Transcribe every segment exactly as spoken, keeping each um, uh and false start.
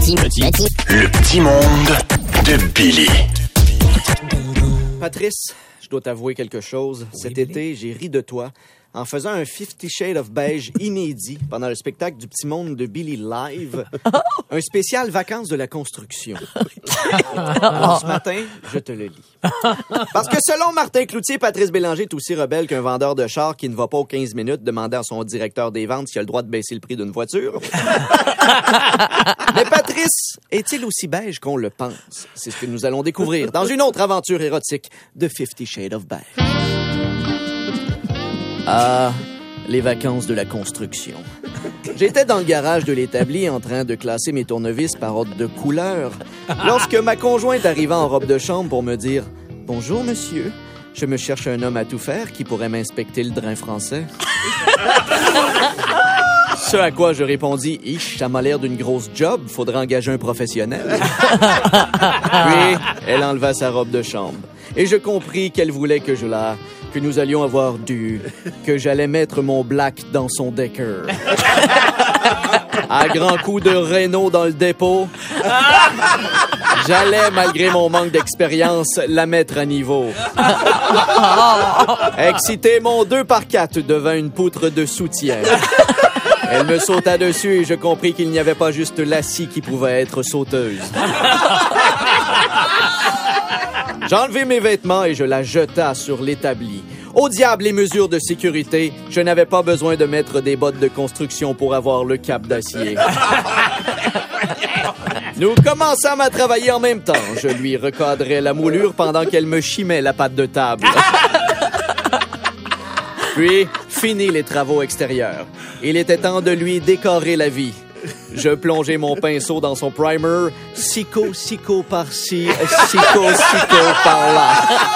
petit, petit, petit. Le petit monde de Billy. Patrice, je dois t'avouer quelque chose. Oui, Cet Billy? été, j'ai ri de toi en faisant un Fifty Shades of Beige inédit pendant le spectacle du Petit Monde de Billy Live, un spécial vacances de la construction. Alors, ce matin, je te le lis. Parce que selon Martin Cloutier, Patrice Bélanger est aussi rebelle qu'un vendeur de char qui ne va pas aux quinze minutes demander à son directeur des ventes s'il a le droit de baisser le prix d'une voiture. Mais Patrice est-il aussi beige qu'on le pense? C'est ce que nous allons découvrir dans une autre aventure érotique de Fifty Shades of Beige. Ah, les vacances de la construction. J'étais dans le garage de l'établi en train de classer mes tournevis par ordre de couleur lorsque ma conjointe arriva en robe de chambre pour me dire « Bonjour, monsieur. Je me cherche un homme à tout faire qui pourrait m'inspecter le drain français. » Ce à quoi je répondis « Ich, ça m'a l'air d'une grosse job. Faudra engager un professionnel. » Puis, elle enleva sa robe de chambre. Et je compris qu'elle voulait que je la... que nous allions avoir du... que j'allais mettre mon black dans son Decker. À grands coups de Renault dans le dépôt, j'allais, malgré mon manque d'expérience, la mettre à niveau. Excité, mon deux par quatre devint une poutre de soutien. Elle me sauta dessus et je compris qu'il n'y avait pas juste la scie qui pouvait être sauteuse. J'enlevai mes vêtements et je la jeta sur l'établi. Au diable les mesures de sécurité, je n'avais pas besoin de mettre des bottes de construction pour avoir le cap d'acier. Nous commençâmes à travailler en même temps. Je lui recadrais la moulure pendant qu'elle me chimait la patte de table. Puis, fini les travaux extérieurs. Il était temps de lui décorer la vie. Je plongeai mon pinceau dans son primer, sico, sico par-ci, sico, sico par-là.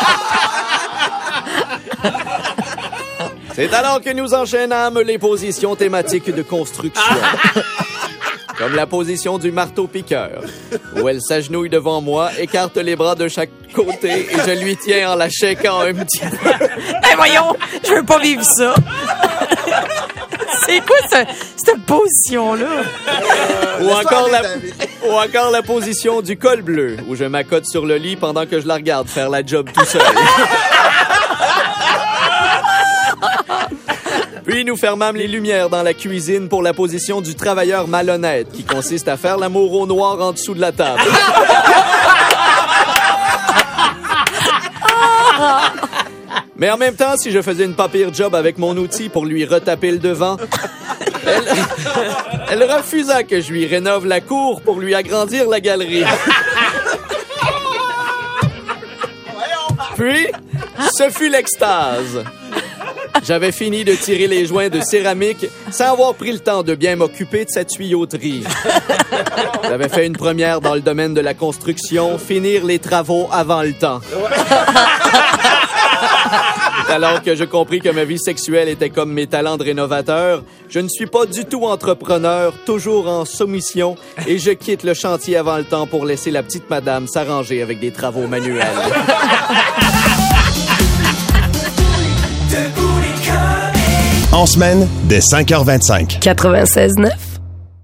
C'est alors que nous enchaînâmes les positions thématiques de construction. Comme la position du marteau-piqueur, où elle s'agenouille devant moi, écarte les bras de chaque côté et je lui tiens en la shakeant un petit peu. Eh voyons, je veux pas vivre ça. C'est quoi ce, cette position-là? Ou encore, la, ou encore la position du col bleu, où je m'accote sur le lit pendant que je la regarde faire la job tout seul. Puis nous fermâmes les lumières dans la cuisine pour la position du travailleur malhonnête, qui consiste à faire l'amour au noir en dessous de la table. Mais en même temps, si je faisais une pas pire job avec mon outil pour lui retaper le devant, elle, elle refusa que je lui rénove la cour pour lui agrandir la galerie. Puis, ce fut l'extase. J'avais fini de tirer les joints de céramique sans avoir pris le temps de bien m'occuper de sa tuyauterie. J'avais fait une première dans le domaine de la construction, finir les travaux avant le temps. Alors que je compris que ma vie sexuelle était comme mes talents de rénovateur, je ne suis pas du tout entrepreneur, toujours en soumission, et je quitte le chantier avant le temps pour laisser la petite madame s'arranger avec des travaux manuels. En semaine, dès cinq heures vingt-cinq. quatre-vingt-seize neuf